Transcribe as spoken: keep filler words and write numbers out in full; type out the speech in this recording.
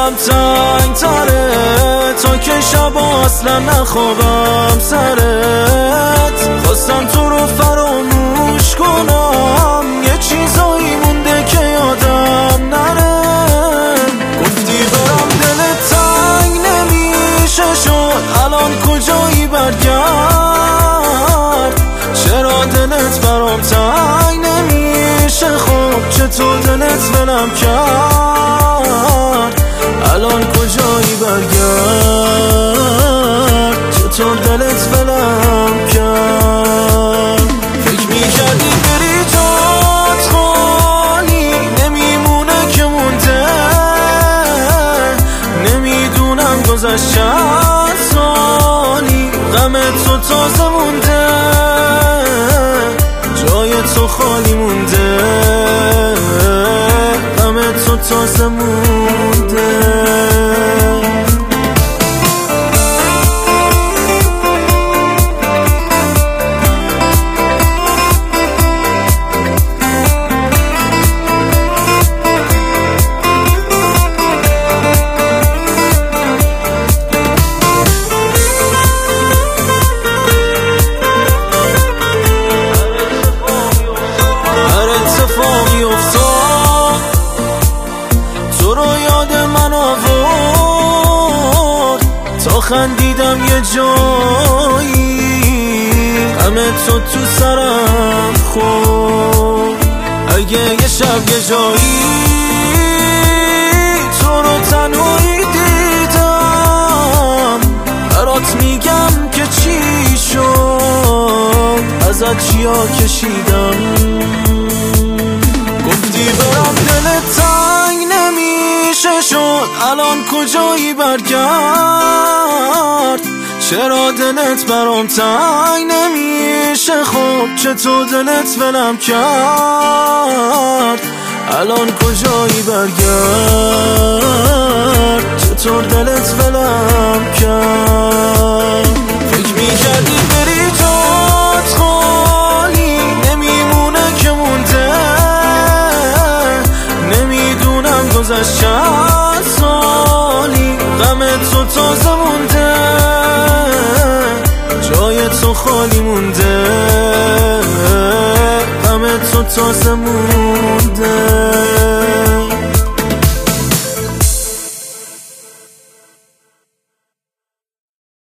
دلم تنگ تره تا که شب اصلا نخوابم سرت. خواستم تو رو فراموش کنم، یه چیزایی مونده که یادم نره. گفتی برم دلت تنگ نمیشه شد، الان کجایی برگرد. چرا دلت برام تنگ نمیشه خب، چطور دلت ولم کرد. الان کجایی برگرد، چطور دلت ولم کرد. فکر میکردی بری جات خالی، نمیمونه که مونده. نمیدونم گذشت چند سالی، غمت تو تازه مونده. جای تو خالی مونده، غمت تو تازه مونده. تو رو یاد من آورد تا خندیدم یه جایی، همه تو تو سرم خورد. اگه یه شب یه جایی تو رو تنهایی دیدم، برات میگم که چی شد، ازت چیا کشیدم. گفتی برم دلت تنگ نمیشه شد، الان کجایی برگرد. چرا دلت برام تنگ نمیشه خب، چطور دلت ولم کرد. الان کجایی برگرد، چطور دلت ولم کرد. فکر میکردی بری جات خالی، نمیمونه که مونده. نمیدونم گذشت چند سالی، غمت تو تازه مونده. جای تو خالی مونده، غمت تو تازه مونده.